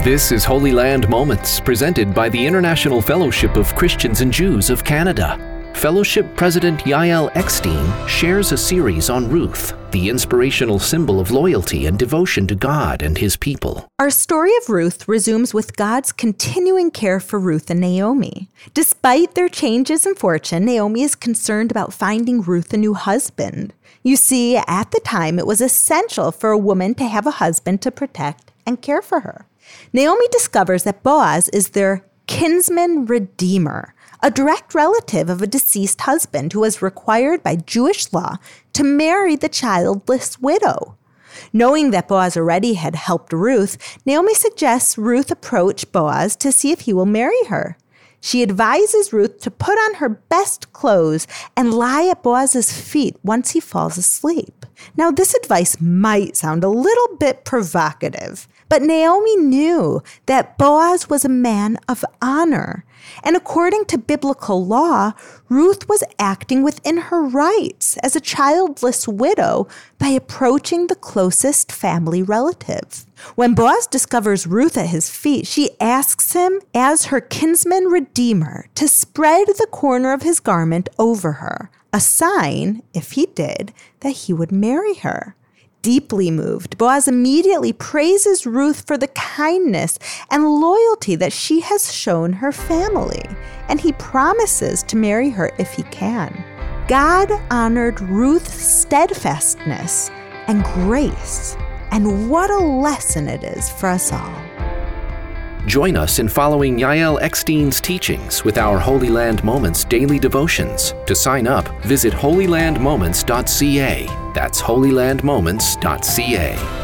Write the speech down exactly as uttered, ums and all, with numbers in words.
This is Holy Land Moments, presented by the International Fellowship of Christians and Jews of Canada. Fellowship President Yael Eckstein shares a series on Ruth, the inspirational symbol of loyalty and devotion to God and His people. Our story of Ruth resumes with God's continuing care for Ruth and Naomi. Despite their changes in fortune, Naomi is concerned about finding Ruth a new husband. You see, at the time, it was essential for a woman to have a husband to protect and care for her. Naomi discovers that Boaz is their kinsman redeemer, a direct relative of a deceased husband who was required by Jewish law to marry the childless widow. Knowing that Boaz already had helped Ruth, Naomi suggests Ruth approach Boaz to see if he will marry her. She advises Ruth to put on her best clothes and lie at Boaz's feet once he falls asleep. Now, this advice might sound a little bit provocative, but Naomi knew that Boaz was a man of honor. And according to biblical law, Ruth was acting within her rights as a childless widow by approaching the closest family relative. When Boaz discovers Ruth at his feet, she asks him, as her kinsman redeemer, to spread the corner of his garment over her, a sign, if he did, that he would marry her. Deeply moved, Boaz immediately praises Ruth for the kindness and loyalty that she has shown her family, and he promises to marry her if he can. God honored Ruth's steadfastness and grace, and what a lesson it is for us all. Join us in following Yael Eckstein's teachings with our Holy Land Moments daily devotions. To sign up, visit holy land moments dot c a. That's holy land moments dot c a.